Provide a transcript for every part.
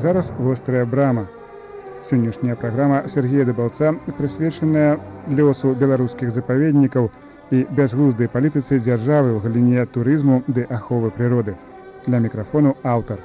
зараз «Вострая брама». Сённяшняя праграма Сергея Дыбаўца прысвечаная лёсу беларускіх запаведнікаў і бязглуздай палітыцы дзяржавы ў галіне турызму ды аховы прыроды. Для мікрафону аўтар.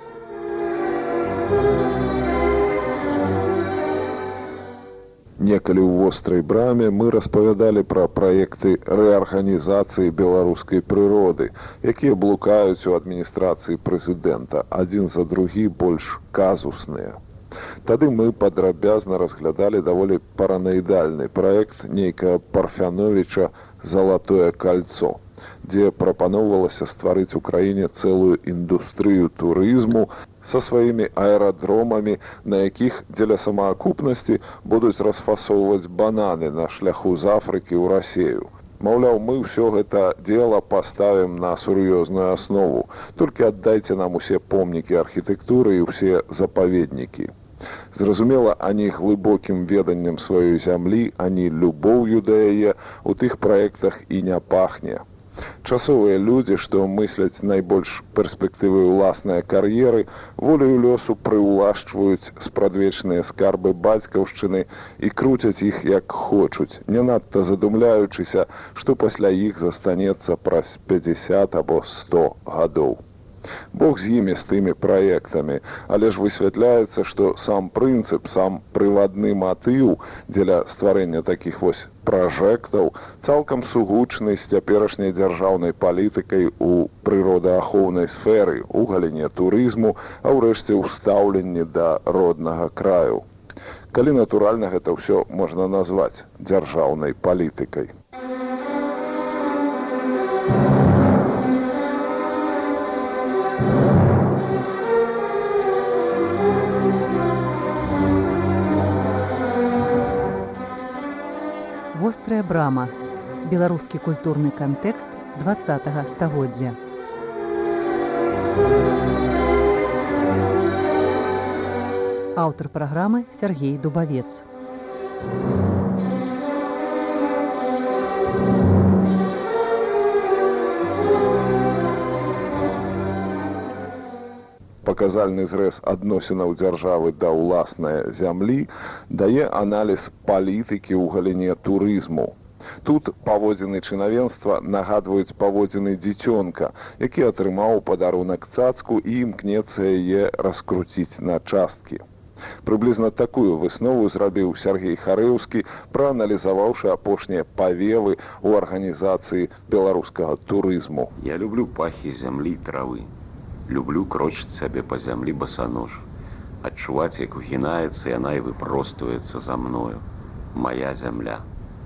Некалі ў вострай браме мы распавядалі пра праекты рэарганізацыі беларускай прыроды, якія блукаюць у адміністрацыі прэзідэнта, адзін за другі больш казусныя. Тады мы падрабязна разглядалі даволі параноідальны праект нейкага Парфяновіча «Залатое кольцо», дзе прапаноўвалася стварыць у краіне цэлую індустрыю турызму са сваімі аэрадромамі, на якіх дзеля самаакупнасці будуць расфасоўваць бананы на шляху з Афрыкі ў Расею. Маўляў, мы ўсё гэта дзела паставім на сур'ёзную аснову, толькі аддайце нам усе помнікі архітэктуры і ўсе запаведнікі. Зразумела, ані глыбокім веданнем сваёй зямлі, ані любоўю да яе у тых праектах і не пахне. Часовыя людзі, што мысляць найбольш перспектывы ўласныя кар'еры, волею лёсу прыўлашчваюць спрадвечныя скарбы бацькаўшчыны і круцяць іх як хочуць, не надта задумляючыся, што пасля іх застанецца праз 50 або 100 гадоў. Бог з імі, з тымі праектамі, але ж высвятляецца, што сам прынцып, сам прывадны матыў дзеля стварэння такіх вось пражэктаў цалкам сугучны з цяперашняй дзяржаўнай палітыкай у прыродаахоўнай сферы, у галіне турызму, а ўрэшце ў стаўленні да роднага краю. Калі натуральна гэта ўсё можна назваць дзяржаўнай палітыкай. «Вострая брама» – беларускі культурны кантэкст 20-го стагоддзя. Аўтар праграмы Сергей Дубавец. Паказальны зрэз адносінаў дзяржавы да ўласнай зямлі дае аналіз палітыкі ў галіне турызму. Тут паводзіны чынавенства нагадваюць паводзіны дзіцёнка, які атрымаў падарунак цацку і імкнецца яе раскруціць на часткі. Прыблізна такую выснову зрабіў Сергей Харэўскі, прааналізаваўшы апошнія павевы ў арганізацыі беларускага турызму. Я люблю пахі зямлі і травы. Люблю крочыць сабе па зямлі басанож, адчуваць, як угінаецца яна і выпростваецца за мною. Мая зямля.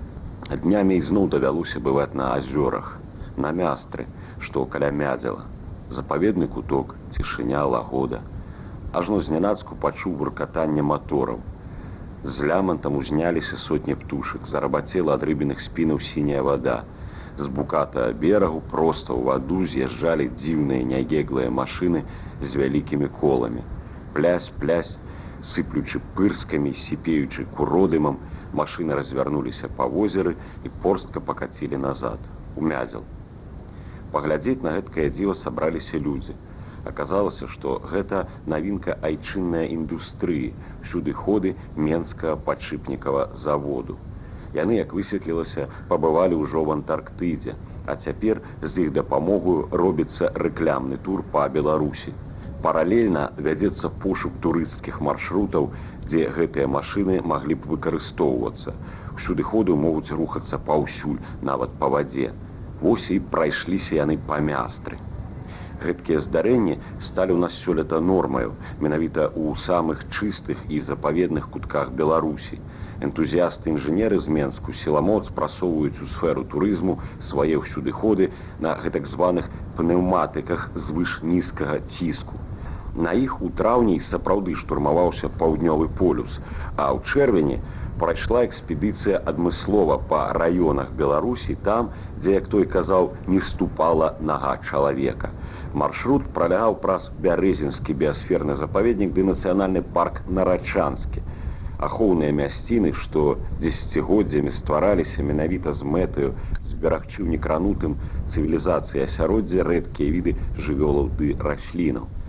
Днямі ізноў давялося бываць на азёрах, на мястры, што каля Мядзела. Запаведны куток, цішыня, лагода. Ажно знянацку пачуў буркатанне матораў. З лямантам узняліся сотні птушак, зарабацела ад рыбіных спінаў сіняя вада. З буката берагу проста ў ваду з'язджалі дзіўныя няеглыя машыны з вялікімі коламі. Плясь-плясь, сыплючы пырскамі і сіпеючы куродымам, машыны развярнуліся па возеры і порстка пакацілі назад, у Мядзел. Паглядзець на гэткае дзіва сабраліся людзі. Аказалася, што гэта навінка айчыннай індустрыі, всюды ходы Менскага падшипнікава заводу. Яны, як высветлілася, пабывалі ўжо в Антарктыдзе, а цяпер з іх дапамогою робіцца рэклямны тур па Беларусі. Паралельна вядзецца пошук турысцкіх маршрутаў, дзе гэтыя машыны маглі б выкарыстоўвацца. Усюды ходу могуць рухацца паўсюль, нават па вадзе. Вось і прайшліся яны па мястры. Гэткія здарэнні сталі ў нас сёлета нормаю, менавіта ў самых чыстых і запаведных кутках Беларусі. Энтузіасты-інжынеры з Менску сіламоц прасоўваюць у сферу турызму свае ўсюдыходы на гэтак званых пнеўматыках звыш нізкага ціску. На іх у траўні сапраўды штурмаваўся паўднёвы полюс, а ў чэрвені прайшла экспедыцыя адмыслова па раёнах Беларусі там, дзе, як той казаў, не ступала нага чалавека. Маршрут пралягаў праз Бярэзінскі біасферны запаведнік ды нацыянальны парк Нарачанскі. Ахоўныя мясціны, што дзесяцігоддзямі ствараліся менавіта з мэтаю зберагчы ў некранутым цывілізацыі асяроддзя рэдкія віды жывёлаў ды раслінаў.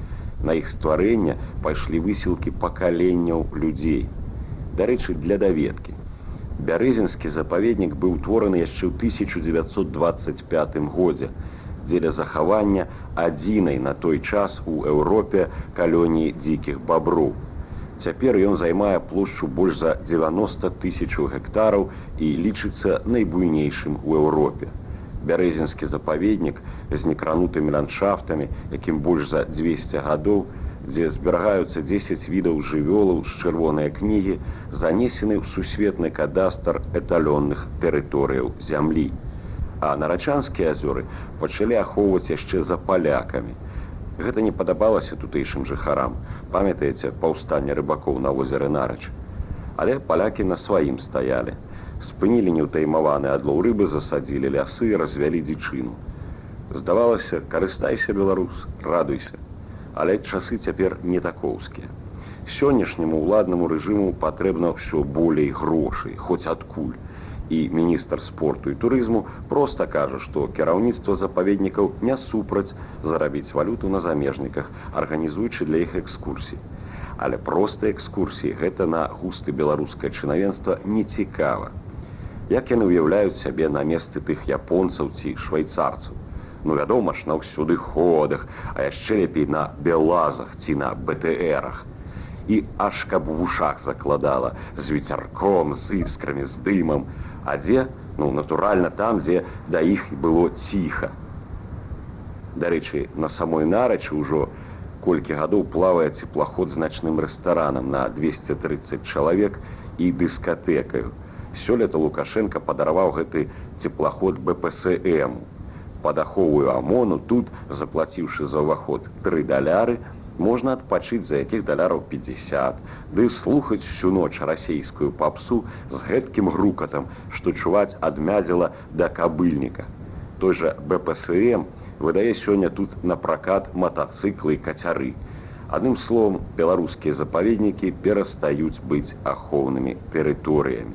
На іх стварэнне пайшлі высілкі пакаленняў людзей. Дарэчы, для даведкі. Бярэзінскі запаведнік быў утвораны яшчэ ў 1925 годзе дзеля захавання адзінай на той час у Еўропе калоніі дзікіх баброў. Цяпер ён займае плошчу больш за 90 тысячаў гектараў і лічыцца найбуйнейшым у Еўропе. Бярэзінскі запаведнік з некранутымі ландшафтамі, якім больш за 200 гадоў, дзе зберагаюцца 10 відаў жывёлаў з чырвонай кнігі, занесены ў сусветны кадастр эталённых тэрыторыяў зямлі. А нарачанскія азёры пачалі ахоўваць яшчэ за палякамі. Гэта не падабалася тутэйшым жыхарам. Памятаеце паўстанне рыбакоў на возеры Нарач? Але палякі на сваім стаялі. Спынілі неўтаймаваны адлоў рыбы, засадзілі лясы, развялі дзічыну. Здавалася, карыстайся, беларус, радуйся. Але часы цяпер не такоўскія. Сённяшняму ўладнаму рэжыму патрэбна ўсё болей грошай, хоць адкуль. І міністр спорту і турызму проста кажа, што кіраўніцтва запаведнікаў не супраць зарабіць валюту на замежніках, арганізуючы для іх экскурсій. Але проста экскурсіі гэта на густы беларускае чынавенства не цікава. Як яны ўяўляюць сябе на месцы тых японцаў ці швейцарцаў? Ну, вядома ж, на ўсюдыходах, а яшчэ лепей на белазах ці на БТРах. І аж каб у вушах закладала, з вецярком, з іскрамі, з дымам. А дзе? Ну, натуральна, там, дзе да іх было ціха. Дарэчы, на самой Нарачы ўжо колькі гадоў плавае цеплаход з начным рэстаранам на 230 чалавек і дыскатэкаю. Сёлета Лукашенко падараваў гэты цеплаход БПСМ. Пад аховую ОМОНу тут, заплаціўшы за ўваход $3, можна адпачыць за якіх $50, ды слухаць всю ноч расейскую папсу з гэткім грукатам, што чуваць ад мядзела да кабыльніка. Той жа БПСМ выдае сёння тут на пракат матацыклы і кацяры. Адным словам, беларускія запаведнікі перастаюць быць ахоўнымі тэрыторыямі.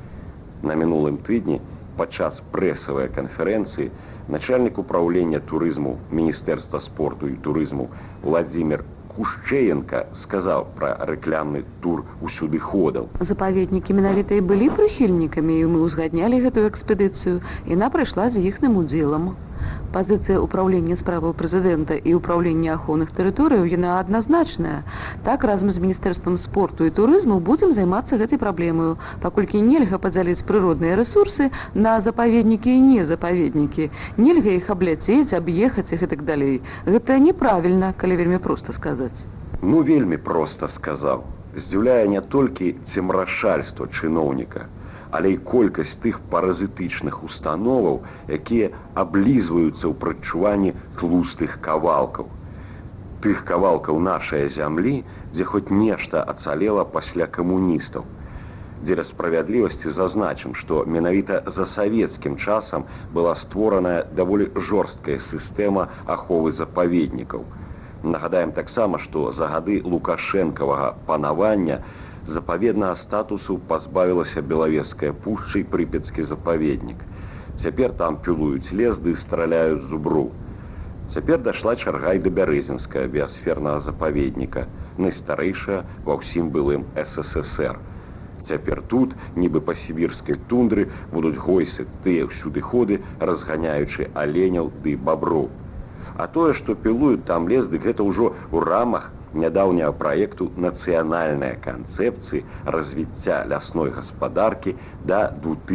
На мінулым тыдні падчас прэсавай канферэнцыі начальник управления туризму Министерства спорту и туризму Владимир Кушчеенко сказал про рекламный тур усюдыходаў. Запаведнікі менавіта і былі прыхільнікамі, і мы ўзгаднялі гэтую экспедыцыю, і яна прайшла з іхным удзелам. Пазіцыя ўправлення справаў прэзідэнта і ўправлення ахоўных тэрыторыяў яна адназначная. Так, разам з Міністэрствам спорту і турызму будзем займацца гэтай праблемаю, паколькі нельга падзяліць прыродныя рэсурсы на запаведнікі і незапаведнікі. Нельга іх абляцець, аб'ехаць і гэтак далей. Гэта неправільна, калі вельмі проста сказаць. Ну, вельмі проста сказаў. Здзіўляе не толькі цемрашальства чыноўніка, але і колькасць тых паразітычных установаў, якія аблізваюцца ў прадчуванні тлустых кавалкаў. Тых кавалкаў нашай зямлі, дзе хоць нешта ацалела пасля камуністаў. Дзеля справядлівасці зазначым, што менавіта за савецкім часам была створаная даволі жорсткая сістэма аховы запаведнікаў. Нагадаем таксама, што за гады лукашэнкавага панавання запаведнага статусу пазбавілася Белавежская пушча і Прыпецкі запаведнік. Цяпер там пілуюць лес ды страляюць зуброў. Цяпер дайшла чарга і да Бярэзінскага біасфернага запаведніка, найстарэйшая ва ўсім былым СССР. Цяпер тут, нібы па сібірскай тундры, будуць гойсаць тыя ўсюдыходы, разганяючы аленяў ды баброў. А тое, што пілуюць там лес, дык гэта ўжо ў рамах нядаўняга праекту нацыянальнай канцэпцыі развіцця лясной гаспадаркі да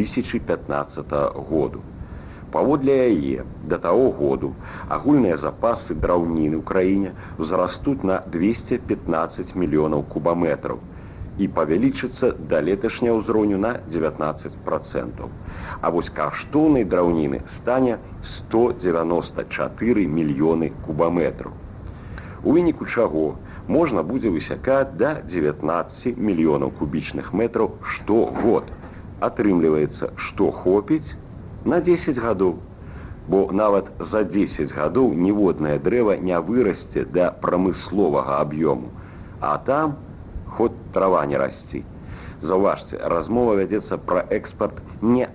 2015 году. Паводле яе, да таго году агульныя запасы драўніны ў краіне ўзрастуць на 215 мільёнаў кубаметраў і павялічыцца да леташняга ўзроўню на 19%. А вось каштоўнай драўніны стане 194 мільёны кубаметраў. У выніку чаго можна будзе высякаць да 19 мільёнаў кубічных метраў штогод. Атрымліваецца, што хопіць на 10 гадоў. Бо нават за 10 гадоў ніводнае дрэва не вырасце да прамысловага аб'ёму. А там хоць трава не расці. Заўважце, размова вядзецца пра экспарт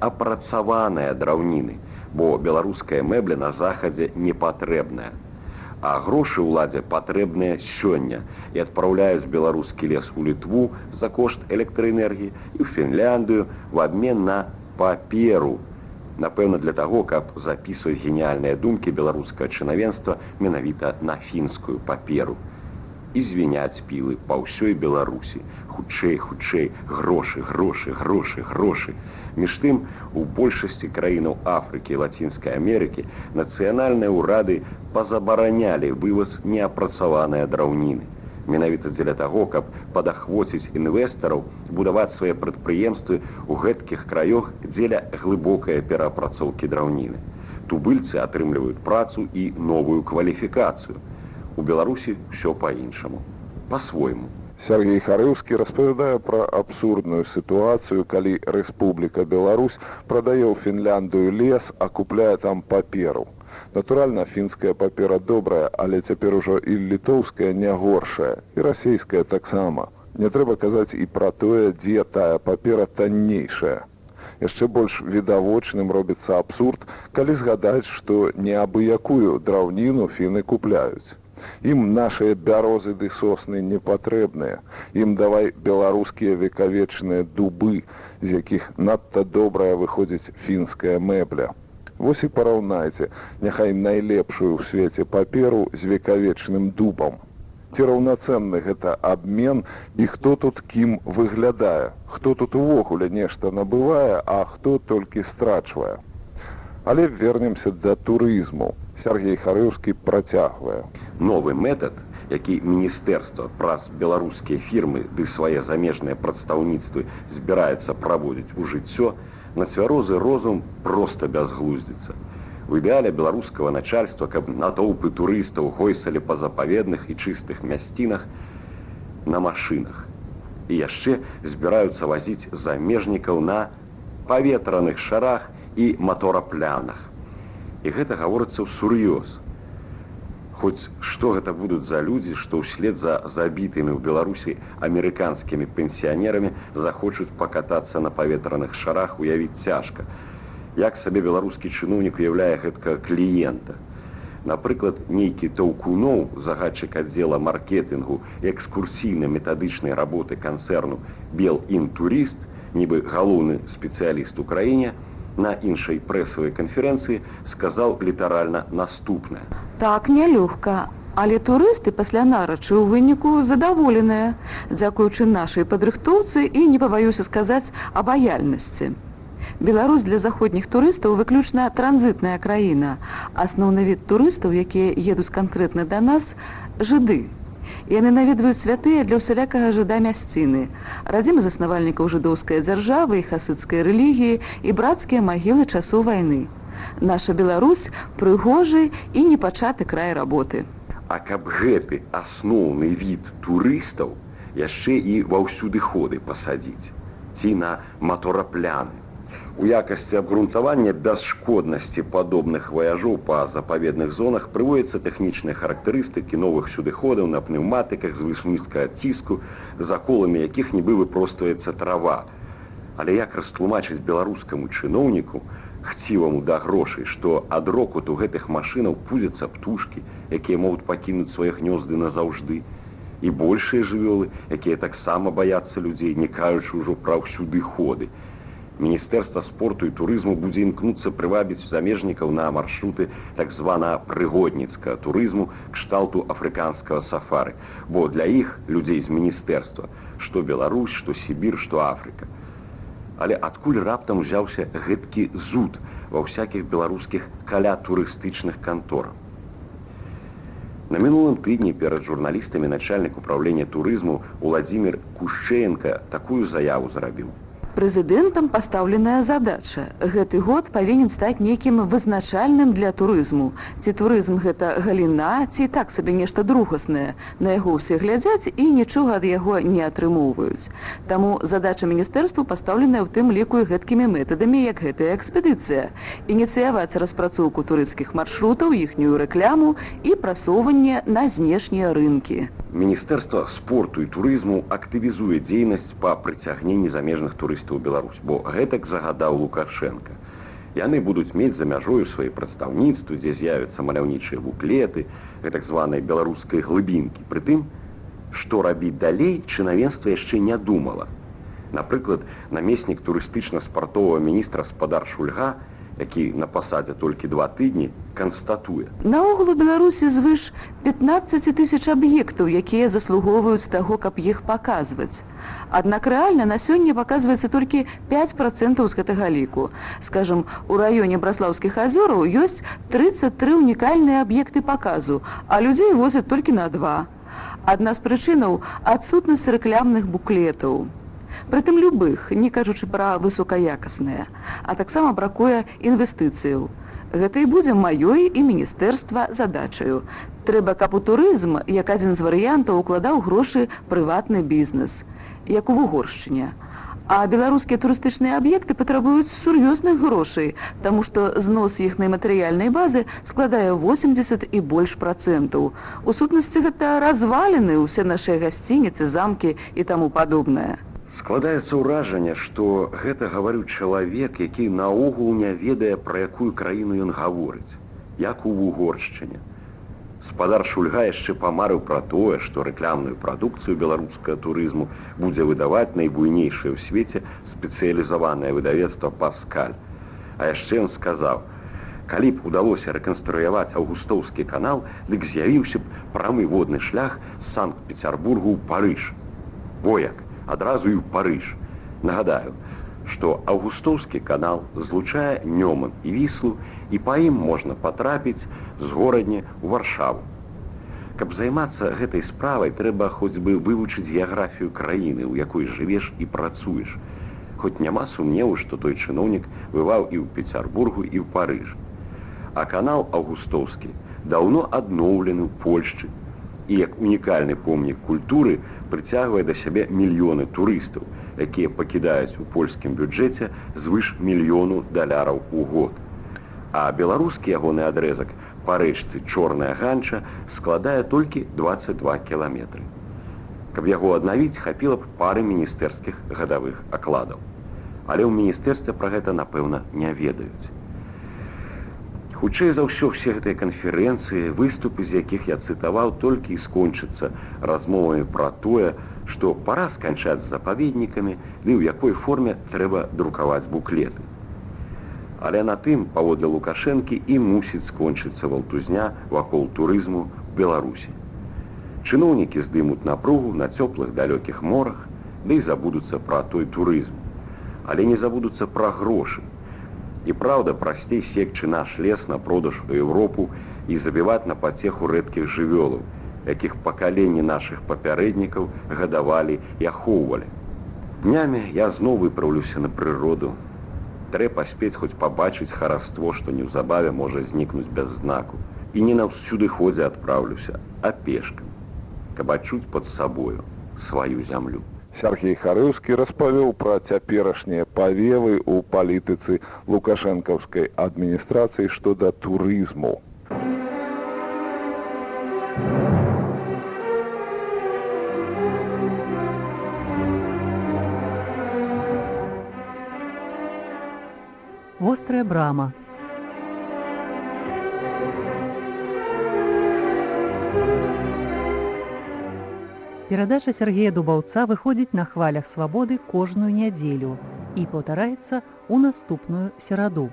неапрацаваныя драўніны, бо беларуская мэбля на захадзе не патрэбная. А грошы ўладзе патрэбныя сёння і адпраўляюць беларускі лес у Літву за кошт электраэнергіі і ў Фінляндыю в абмен на паперу. Напэўна, для таго, каб запісваць геніяльныя думкі беларускага чынавенства менавіта на фінскую паперу. І звіняць пілы па ўсёй Беларусі. Хутчэй, хутчэй, грошы, грошы, грошы, грошы. Між тым, у большасці краінаў Афрыкі і Лацінскай Амерыкі нацыянальныя ўрады пазабаранялі вываз неапрацаваныя драўніны. Менавіта дзеля таго, каб падахвоціць інвестараў будаваць свае прадпрыемствы ў гэткіх краёх дзеля глыбокай перапрацоўкі драўніны. Тубыльцы атрымліваюць працу і новую кваліфікацыю. У Беларусі ўсё па-іншаму, па-свойму. Сергей Харыўскі распавядае пра абсурдную сітуацыю, калі Рэспубліка Беларусь прадае ў Фінляндыю лес, а купляе там паперу. Натуральна, фінская папера добрая, але цяпер ужо і літоўская не горшая, і расійская таксама. Не трэба казаць і пра тое, дзе тая папера таннейшая. Яшчэ больш відавочным робіцца абсурд, калі згадаць, што не абы-якую драўніну фіны купляюць. Ім нашыя бярозы ды сосны не патрэбныя. Ім давай беларускія векавечныя дубы, з якіх надта добрая выходзіць фінская мэбля. Вось і параўнайце, няхай найлепшую ў свеце паперу з векавечным дубам. Ці раўнацэнны гэта абмен і хто тут кім выглядае, хто тут увогуле нешта набывае, а хто толькі страчвае. Але вернемся да турызму. Сергей Харыўскі працягвае. Новы метад, які міністэрства праз беларускія фірмы ды свае замежныя прадстаўніцтвы збіраецца праводзіць у жыццё, на цвярозы розум проста бязглуздзіцца. У ідэале беларускага начальства, каб натоўпы турыстаў гойсалі па запаведных і чыстых мясцінах на машынах. І яшчэ збіраюцца вазіць замежнікаў на паветраных шарах і матораплянах. І гэта гаворыцца ўсур'ёз. Хоць што гэта будуць за людзі, што ўслед за забітымі ў Беларусі амерыканскімі пенсіянерамі захочуць пакатацца на паветраных шарах, уявіць цяжка. Як сабе беларускі чыноўнік уяўляе гэткага кліента? Напрыклад, нейкі Таўкуноў, загадчык аддзела маркетынгу і экскурсійна-метадычнай работы канцэрну «Белінтурыст», нібы галоўны спецыяліст у краіне, на іншай прэсавай канферэнцыі сказаў літаральна наступнае. Так, нялёгка, але турысты пасля нарачы ў выніку задаволеныя, дзякуючы нашай падрыхтоўцы і, не пабаюся сказаць, абаяльнасці. Беларусь для заходніх турыстаў выключна транзітная краіна. Асноўны від турыстаў, якія едуць канкрэтна да нас, жыды. Яны наведваюць святыя для ўсялякага жыда мясціны, радзімы заснавальнікаў жыдоўскай дзяржавы і хасыцкай рэлігіі і брацкія магілы часу вайны. Наша Беларусь прыгожы і непачаты край работы. А каб гэты асноўны від турыстаў яшчэ і ва ўсюдыходы пасадзіць, ці на маторапляны. У якасці абгрунтавання бясшкоднасці падобных ваяжоў па запаведных зонах прыводзяцца тэхнічныя характарыстыкі новых сюдыходаў на пнеўматыках з вышнізкага ціску, за коламі якіх нібы выпростваецца трава. Але як растлумачыць беларускаму чыноўніку, хціваму да грошай, што ад рокуту гэтых машынаў пудзяцца птушкі, якія могуць пакінуць свае гнёзды назаўжды, і большыя жывёлы, якія таксама баяцца людзей, не кажучы ўжо пра ўсюдыходы. Міністэрства спорту і турызму будзе імкнуцца прывабіць замежнікаў на маршруты так звана прыгодніцкага турызму кшталту афрыканскага сафары, бо для іх, людзей з міністэрства, што Беларусь, што Сібір, што Афрыка. Але адкуль раптам узяўся гэткі зуд ва ўсякіх беларускіх каля-турыстычных канторах? На мінулым тыдні перад журналістамі начальнік управлення турызму Уладзімір Кушчэенка такую заяву зрабіў. Прэзідэнтам пастаўленая задача. Гэты год павінен стаць нейкім вызначальным для турызму. Ці турызм гэта галіна, ці так сабе нешта другаснае. На яго ўсе глядзяць і нічога ад яго не атрымоўваюць. Таму задача міністэрству пастаўленая ў тым ліку і гэткімі метадамі, як гэтая экспедыцыя. Ініцыяваць распрацоўку турысцкіх маршрутаў, іхнюю рэкляму і прасоўванне на знешнія рынкі. Міністэрства спорту і турызму актывізуе дзейнасць па прыцягненні замежных турыстаў у Беларусь, бо гэтак загадаў Лукашенко. Яны будуць мець за мяжою свае прадстаўніцтвы, дзе з'явяцца маляўнічыя буклеты, гэтак званай беларускай глыбінкі. Прытым, што рабіць далей, чынавенства яшчэ не думала. Напрыклад, намеснік турыстычна-спартовага міністра спадар Шульга, які на пасадзе толькі 2 тыдні, канстатуе. Наогул у Беларусі звыш 15 тысяч аб'ектаў, якія заслугоўваюць таго, каб іх паказваць. Аднак рэальна на сёння паказваецца толькі 5% з гэтага ліку. Скажам, у раёне Браслаўскіх азёраў ёсць 33 унікальныя аб'екты паказу, а людзей возяць толькі на 2. Адна з прычынаў – адсутнасць рэклямных буклетаў. Прытым любых, не кажучы пра высокаякасныя, а таксама бракуе інвестыцыяў. Гэта і будзе маёй і міністэрства задачаю. Трэба, каб у турызм, як адзін з варыянтаў, укладаў грошы прыватны бізнес, як у Вугоршчыне. А беларускія турыстычныя аб'екты патрабуюць сур'ёзных грошай, таму што знос іхнай матэрыяльнай базы складае 80 і больш %. У сутнасці гэта разваліны ўсе нашыя гасцініцы, замкі і таму падобнае. Складаецца ўражанне, што гэта гаварыў чалавек, які наогул не ведае, пра якую краіну ён гаворыць, як у Вугоршчыне. Спадар Шульга яшчэ памарыў пра тое, што рэклямную прадукцыю беларускага турызму будзе выдаваць найбуйнейшае ў свеце спецыялізаванае выдавецтва «Паскаль». А яшчэ ён сказаў, калі б удалося рэканструяваць Аўгустоўскі канал, дык з'явіўся б прамы водны шлях з Санкт-Пецярбургу ў Парыж. Во як! Адразу і ў Парыж. Нагадаю, што Аўгустоўскі канал злучае Нёман і Віслу, і па ім можна патрапіць з горадня ў Варшаву. Каб займацца гэтай справай, трэба хоць бы вывучыць геаграфію краіны, у якой жывеш і працуеш. Хоць няма сумневу, што той чыноўнік бываў і ў Пецярбургу, і ў Парыж. А канал Аўгустоўскі даўно адноўлены ў Польшчы, і як унікальны помнік культуры прыцягвае да сябе мільёны турыстаў, якія пакідаюць у польскім бюджэце звыш $1 000 000 у год. А беларускі ягоны адрэзак па рэчцы Чорная Ганча складае толькі 22 кіламетры. Каб яго аднавіць, хапіла б пары міністэрскіх гадавых акладаў. Але ў міністэрстве пра гэта, напэўна, не ведаюць. Хутчэй за ўсё, все гэтыя канферэнцыі, выступы, з якіх я цытаваў, толькі і скончацца размовамі пра тое, што пара сканчаць з запаведнікамі, ды ў якой форме трэба друкаваць буклеты. Але на тым, паводле Лукашэнкі, і мусіць скончыцца валтузня вакол турызму ў Беларусі. Чыноўнікі здымуць напругу на цёплых далёкіх морах, ды і забудуцца пра той турызм. Але не забудуцца пра грошы. І праўда, прасцей секчы наш лес на продаж у Еўропу і забіваць на пацеху рэдкіх жывёлаў, якіх пакаленні нашых папярэднікаў гадавалі і ахоўвалі. Днямі я зноў выпраўлюся на прыроду. Трэба паспець хоць пабачыць хараство, што неўзабаве можа знікнуць без знаку. І не на ўсюдыходзе адпраўлюся, а пешкам, каб адчуць пад сабою сваю зямлю. Сергей Харыўскі распавёў пра цяперашнія павевы ў палітыцы лукашэнкаўскай адміністрацыі што да турызму. Вострая брама. Перадача Сергея Дубаўца выходзіць на хвалях свабоды кожную нядзелю і паўтараецца ў наступную сераду.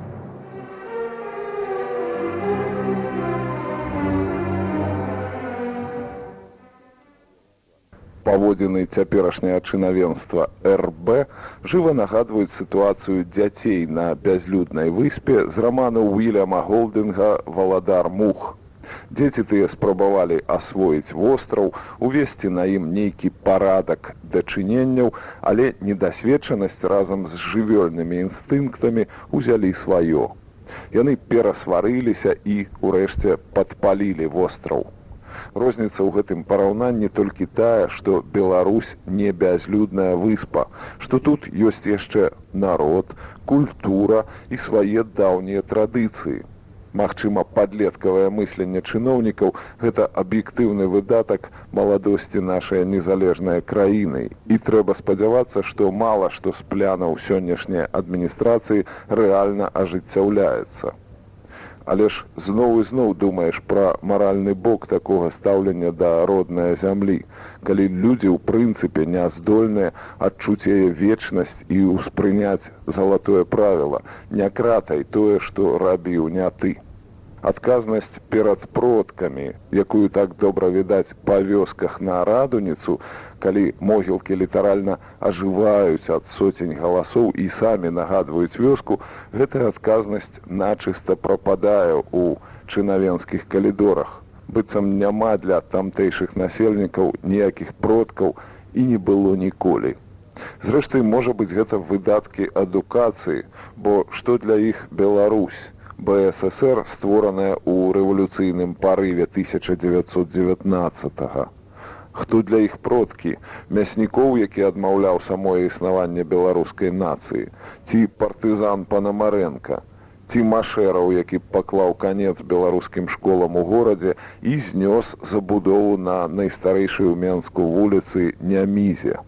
Паводзіны цяперашняе чынавенства РБ жыва нагадваюць сітуацыю дзяцей на бязлюднай выспе з раману Уільяма Голдинга «Валадар мух». Дзеці тыя спрабавалі асвоіць востраў, увесці на ім нейкі парадак дачыненняў, але недасведчанасць разам з жывёльнымі інстынктамі ўзялі сваё. Яны перасварыліся і, урэшце, падпалілі востраў. Розніца ў гэтым параўнанні толькі тая, што Беларусь не бязлюдная выспа, што тут ёсць яшчэ народ, культура і свае даўнія традыцыі. Магчыма, падлеткавае мысленне чыноўнікаў – гэта аб'ектыўны выдатак маладосці нашай незалежнай краіны. І трэба спадзявацца, што мала што з планаў сённяшняй адміністрацыі рэальна ажыццяўляецца. Але ж зноў і зноў думаеш пра маральны бок такога стаўлення да роднай зямлі, калі людзі ў прынцыпе не здольныя адчуць яе вечнасць і ўспрыняць залатое правіла: не кратай тое, што рабіў не ты. Адказнасць перад продкамі, якую так добра відаць па вёсках на Радуніцу, калі могілкі літаральна ажываюць ад соцень галасоў і самі нагадваюць вёску, гэтая адказнасць начыста прападае ў чынавенскіх калідорах. Быццам няма для тамтэйшых насельнікаў ніякіх продкаў і не было ніколі. Зрэшты, можа быць, гэта выдаткі адукацыі, бо што для іх Беларусь? БССР, створаная ў рэвалюцыйным парыве 1919-го. Хто для іх продкі? Мяснікоў, які адмаўляў самое існаванне беларускай нацыі? Ці партызан Панамарэнка? Ці Машэраў, які паклаў канец беларускім школам у горадзе і знёс забудову на найстарэйшай у Менску вуліцы Нямізе?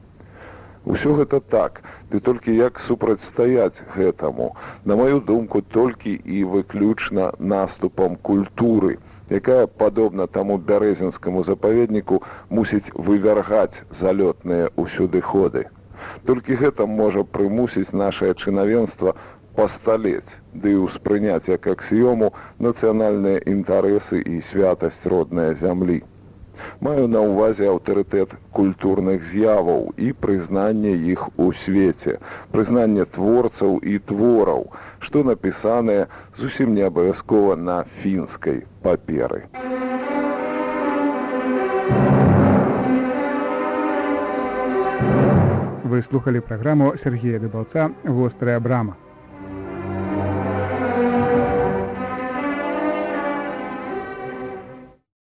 Усё гэта так, ды толькі як супрацьстаяць гэтаму? На маю думку, толькі і выключна наступам культуры, якая, падобна таму бярэзінскаму запаведніку, мусіць вывяргаць залётныя ўсюдыходы. Толькі гэта можа прымусіць нашае чынавенства пасталець, ды ўспрыняць як аксіёму нацыянальныя інтарэсы і святасць роднай зямлі. Маю на ўвазе аўтарытэт культурных з'яваў і прызнанне іх у свеце, прызнанне творцаў і твораў, што напісанае зусім не абавязкова на фінскай паперы. Вы слухали праграму Сергея Дыбаўца «Вострая брама».